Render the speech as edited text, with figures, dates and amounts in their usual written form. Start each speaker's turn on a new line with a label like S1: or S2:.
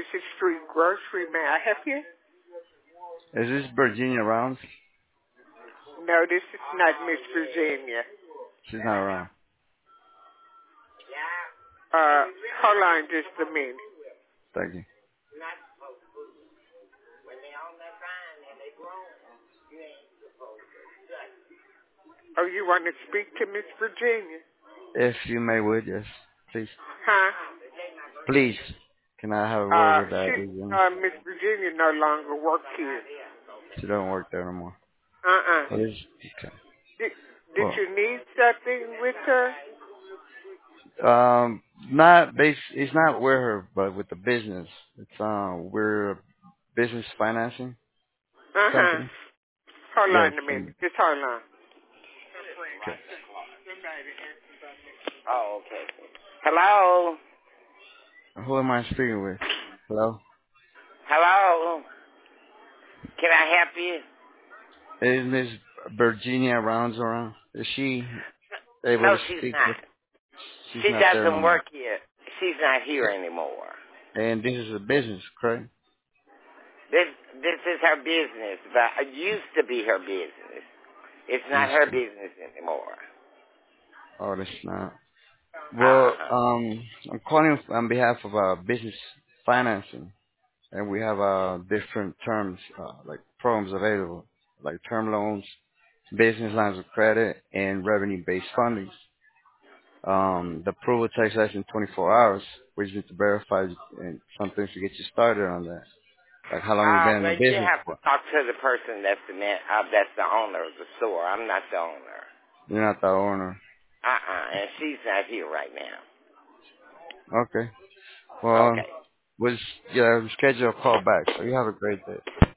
S1: is Street Grocery. May I help you?
S2: Is this Virginia Rounds?
S1: No, this is not Miss Virginia.
S2: She's not around.
S1: Hold on just a minute.
S2: Thank you.
S1: Oh, you want to speak to Miss Virginia?
S2: If you may would, yes. Please.
S1: Huh?
S2: Please. Can I have a word with that?
S1: Miss Virginia no longer works here.
S2: She don't work there no more.
S1: Uh-uh.
S2: Okay.
S1: Did you need something with her?
S2: It's not with her, but with the business. It's we're a business financing company.
S1: Hold
S2: Yes.
S1: on a minute. Just hold on.
S2: Okay.
S1: Oh, okay. Hello?
S2: Who am I speaking with? Hello?
S1: Hello? Can I help you?
S2: Is Miss Virginia Rounds around? Is she able
S1: No,
S2: to
S1: she's
S2: speak
S1: not.
S2: with? She's
S1: She
S2: not there no
S1: doesn't
S2: more.
S1: work here. She's not here anymore.
S2: And this is a business, correct?
S1: This is her business, but it used to be her business. It's not her business anymore.
S2: Oh, that's not. Well, I'm calling on behalf of business financing, and we have different terms, like programs available, like term loans, business lines of credit, and revenue-based funding. The approval takes less than 24 hours. We just need to verify and some things to get you started on that. Like how long you've been in
S1: Well,
S2: the
S1: you
S2: business
S1: have to
S2: for.
S1: talk to the person that's the owner of the store. I'm not the owner.
S2: You're not the owner.
S1: And she's not here right now.
S2: Okay. Well,
S1: Okay.
S2: we'll schedule a call back. So you have a great day.